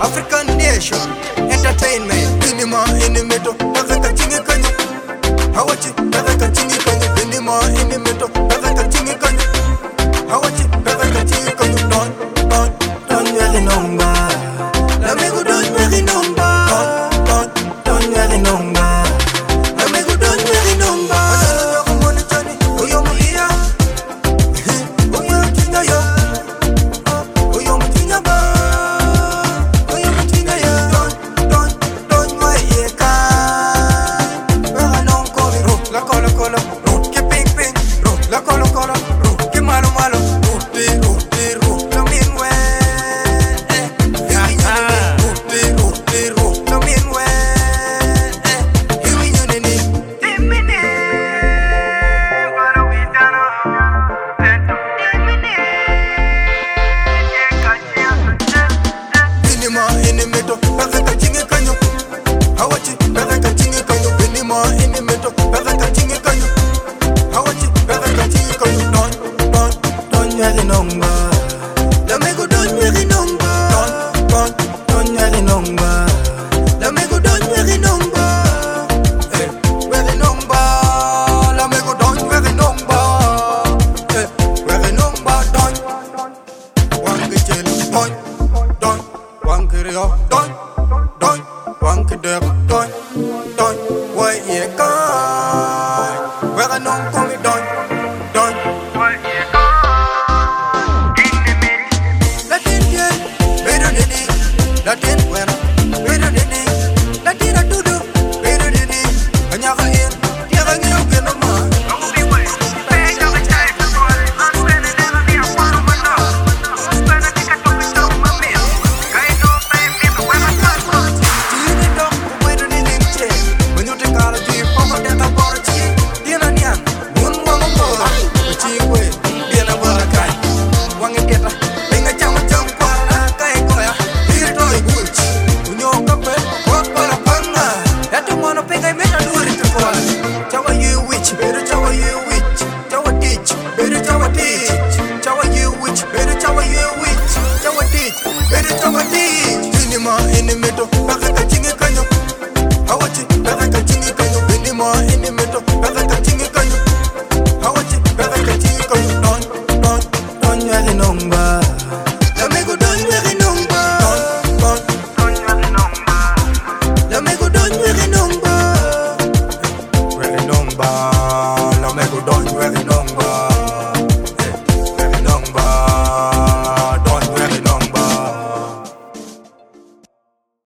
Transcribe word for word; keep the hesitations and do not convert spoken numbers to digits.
African nation, entertainment. Vinima in the middle, Nazaka Chingy Kanyo. Hawachi, Nazaka Chingy Kanyo. Vinima in the middle, Nazaka Chingy Kanyo. Hawachi, Nazaka Chingy Kanyo. Don't, don't, don't really number. Lamigo don't really number. Don't, don't, don't really number. Lamigo don't really number. Don't, don't, one could have done, done, why you can't? Where I know, call me done, done, why you can't? Latin, yeah, better than it, Latin, well, better than it, Latin, I do do, better than it, and you're in, you're a new kid of mine. Vinima in the middle, Nazaka Chingy Kanyo. Hawachi, Nazaka Chingy Kanyo. Vinima in the middle, Nazaka Chingy Kanyo. Hawachi, Nazaka Chingy Kanyo. Don't, don't, don't really number. Lamigo don't really number. Don't, don't, don't really number. Lamigo don't really number. Really number. Lamigo don't really number.